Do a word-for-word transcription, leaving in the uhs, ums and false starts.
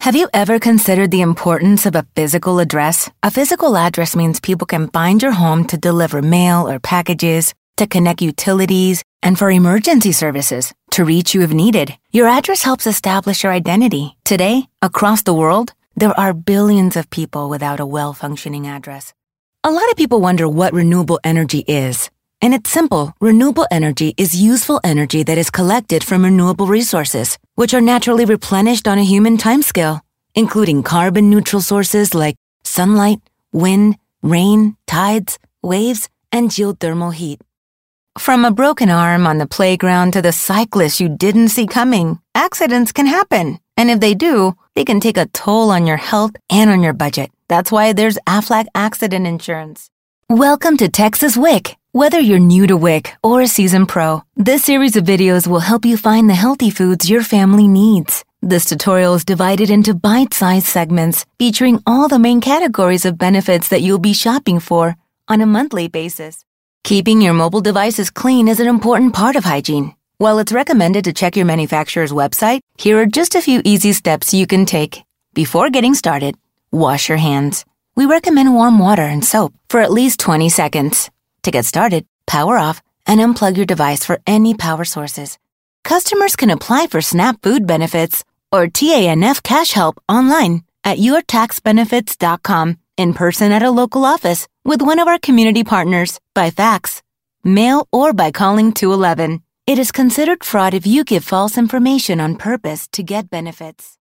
Have you ever considered the importance of a physical address? A physical address means people can find your home to deliver mail or packages, to connect utilities, and for emergency services, to reach you if needed. Your address helps establish your identity. Today, across the world, there are billions of people without a well-functioning address. A lot of people wonder what renewable energy is. And it's simple. Renewable energy is useful energy that is collected from renewable resources, which are naturally replenished on a human timescale, including carbon-neutral sources like sunlight, wind, rain, tides, waves, and geothermal heat. From a broken arm on the playground to the cyclist you didn't see coming, accidents can happen. And if they do, they can take a toll on your health and on your budget. That's why there's Aflac Accident Insurance. Welcome to Texas W I C. Whether you're new to W I C or a seasoned pro, this series of videos will help you find the healthy foods your family needs. This tutorial is divided into bite-sized segments featuring all the main categories of benefits that you'll be shopping for on a monthly basis. Keeping your mobile devices clean is an important part of hygiene. While it's recommended to check your manufacturer's website, here are just a few easy steps you can take. Before getting started, wash your hands. We recommend warm water and soap for at least twenty seconds. To get started, power off and unplug your device for any power sources. Customers can apply for SNAP food benefits or T A N F cash help online at your tax benefits dot com, in person at a local office with one of our community partners, by fax, mail, or by calling two eleven. It is considered fraud if you give false information on purpose to get benefits.